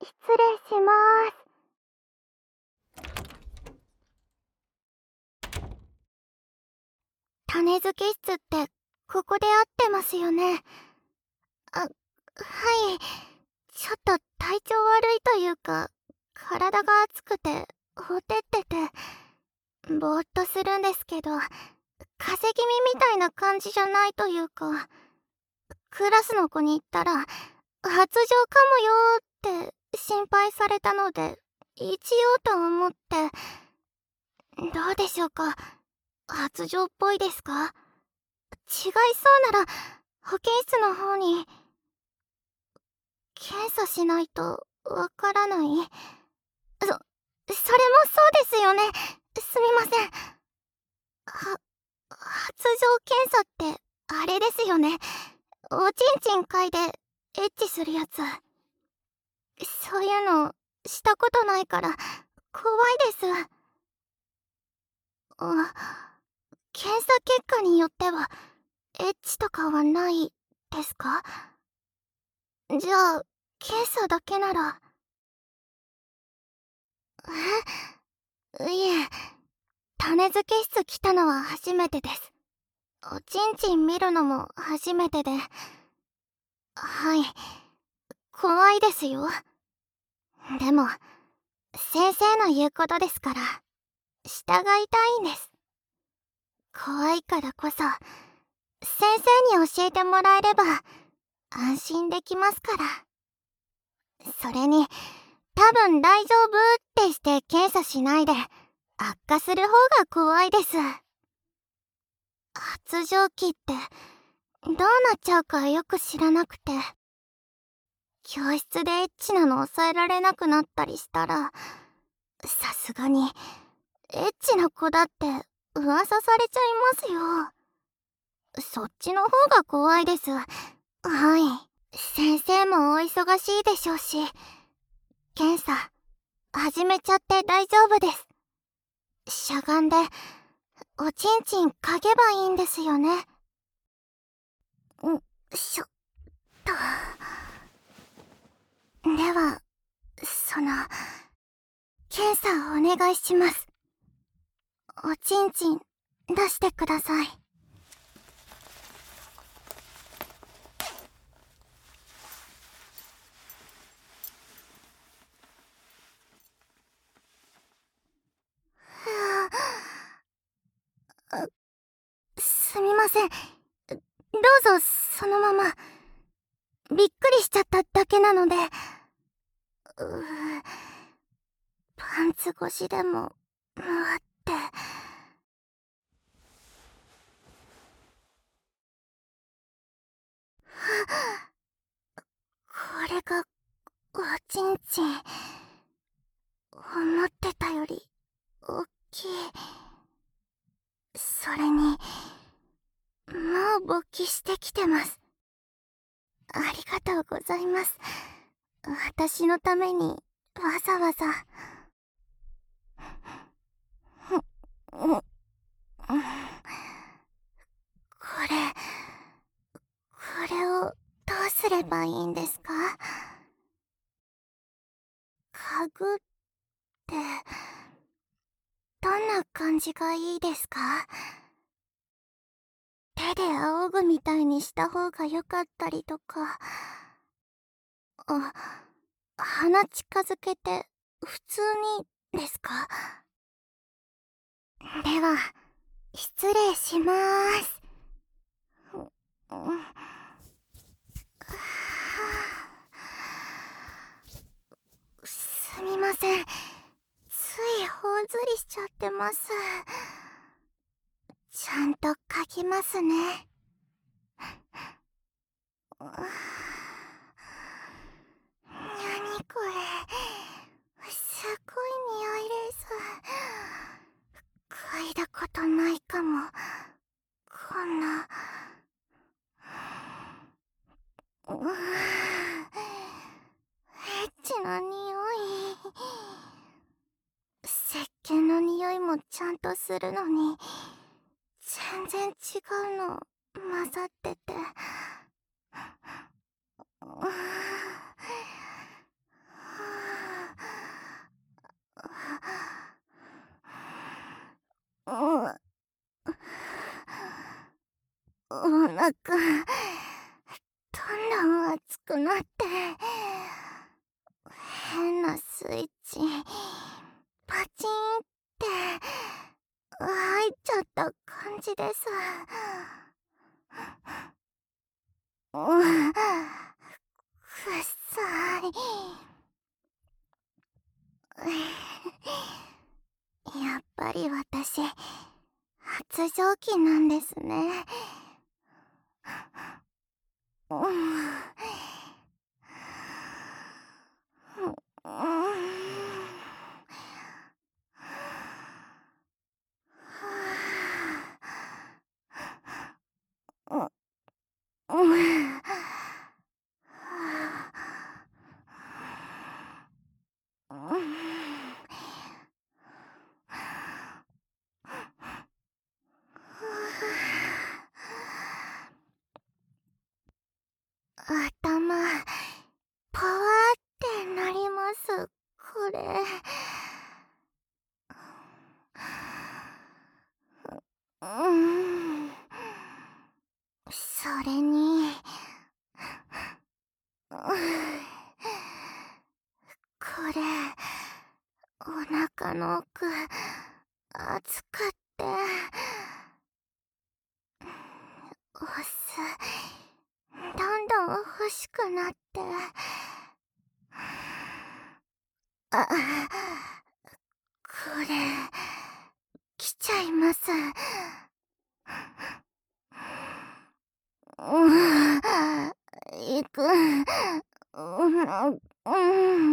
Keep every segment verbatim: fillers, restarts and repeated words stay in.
失礼します。種付け室ってここで合ってますよね。あ、はい。ちょっと体調悪いというか、体が熱くてほてっててぼーっとするんですけど、風邪気味みたいな感じじゃないというか、クラスの子に言ったら発情かもよーって心配されたので一応と思って。どうでしょうか、発情っぽいですか？違いそうなら保健室の方に検査しないとわからない。そ、それもそうですよね。すみません。は、発情検査ってあれですよね。おちんちん嗅いでエッチするやつ。そういうのしたことないから怖いです。あ、検査結果によってはエッチとかはないですか？じゃあ検査だけなら。え、いえ、種付け室来たのは初めてです。おちんちん見るのも初めてで。はい、怖いですよ。でも先生の言うことですから従いたいんです。怖いからこそ先生に教えてもらえれば安心できますから。それに多分大丈夫ってして検査しないで悪化する方が怖いです。発情期ってどうなっちゃうかよく知らなくて、教室でエッチなの抑えられなくなったりしたらさすがにエッチな子だって噂されちゃいますよ。そっちの方が怖いです。はい。先生もお忙しいでしょうし、検査始めちゃって大丈夫です。しゃがんでおちんちん嗅げばいいんですよね。んしょっと。ではその検査をお願いします。おちんちん出してください。すみません。どうぞそのまま。びっくりしちゃっただけなので。うー、パンツ越しでも回って。これがおちんちん。思ってたより大きい。それにもう勃起してきてます。ありがとうございます。私のためにわざわざ。これこれをどうすればいいんですか？嗅ぐってどんな感じがいいですか？手で仰ぐみたいにした方が良かったりとか。あ、鼻近づけて普通にですか？では失礼しまーす。すみません、つい頬ずりしちゃってます。ちゃんと嗅ぎますね。なにこれ、すっごい匂いです。嗅いだことないかも、こんな。うー、エッチな匂い。石鹸の匂いもちゃんとするのに全然違うの混ざってて。うー、 うお腹どんどん熱くなって、変なスイッチパチンって入っちゃった感じです。うん、くっさい。やっぱり私発情期なんですね。うん、頭パワーってなります、これ。うん、それにこれお腹の奥熱くってお酢どんどん欲しくなって、あ、これ来ちゃいます。うん、行く。うん、うん、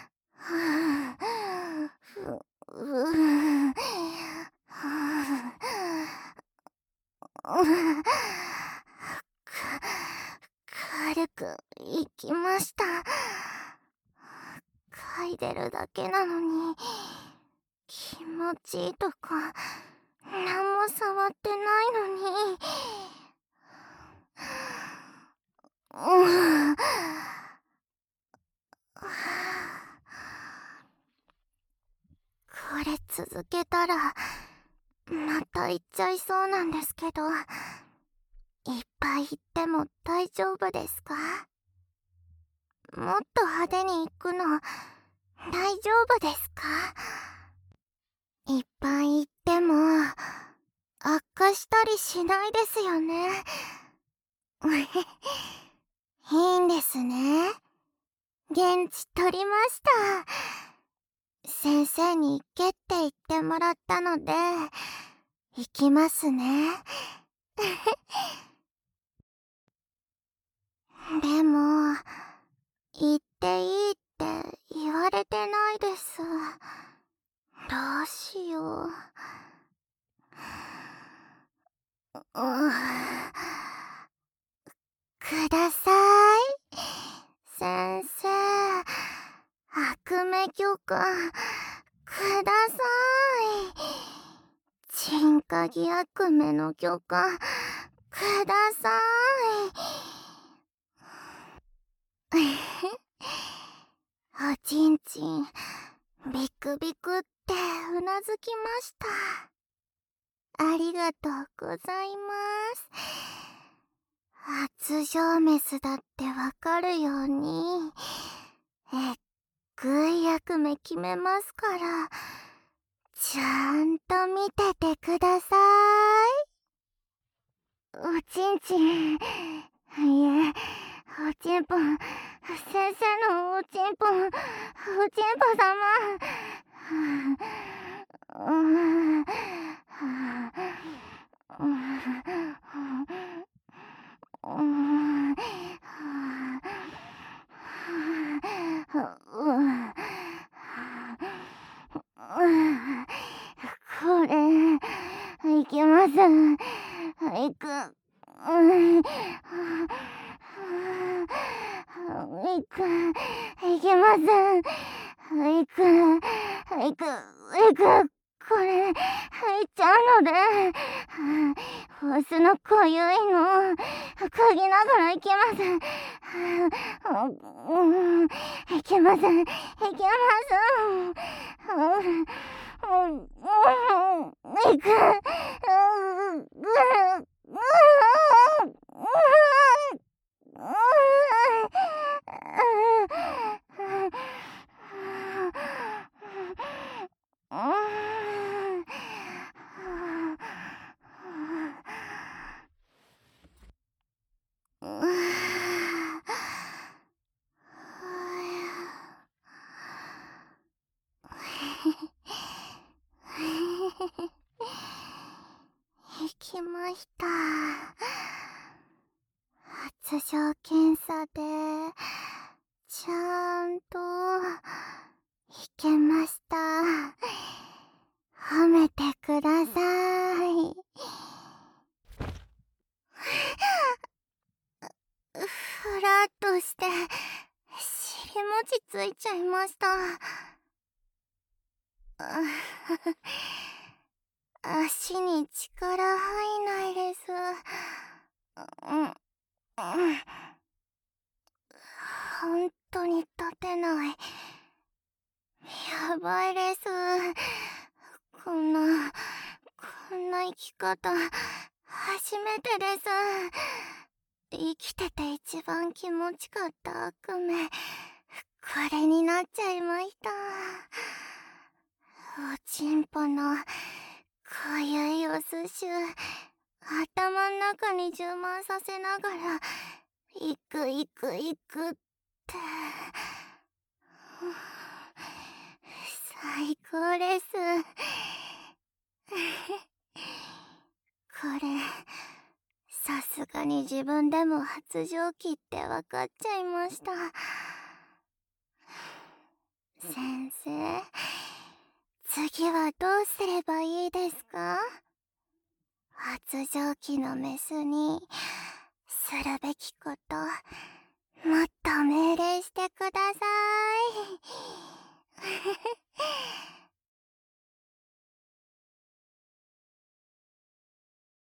軽く行きました。嗅いでるだけなのに気持ちいいとか何も触ってないのに。うん、これ続けたらまた行っちゃいそうなんですけど、いっぱい行っても大丈夫ですか？もっと派手に行くの大丈夫ですか？いっぱい行っても悪化したりしないですよね。いいんですね。現地取りました。先生に行けって言ってもらったので行きますね。でも行っていいって言われてないです。どうしよう。うん、ください先生、悪目許可ください。鎮火儀悪目の許可ください。おちんちんビクビクってうなずきました。ありがとうございます。発情メスだってわかるようにえっぐい役目決めますから、ちゃんと見ててください。おちんちん、いえ、おちんぽ先生のおちんぽおちんぽ様。うんこれいけます。いく。いく。いけます。いく。いく。いく。これ入っちゃうので、ホースの濃ゆいの嗅ぎながらいきます。うん、いきます。いきます。 行きました。発情検査でちゃんと行けました。褒めてください。ふらっとして尻餅ついちゃいました。足に力入んないです。うん、うん、本当に立てない。やばいです。こんな、こんな生き方、初めてです。生きてて一番気持ちかった悪夢、これになっちゃいました。おちんぽのかゆいおすしゅ頭ん中に充満させながら行く行く行くって、最高です。これさすがに自分でも発情期って分かっちゃいました。先生、次はどうすればいいですか？発情期のメスにするべきこと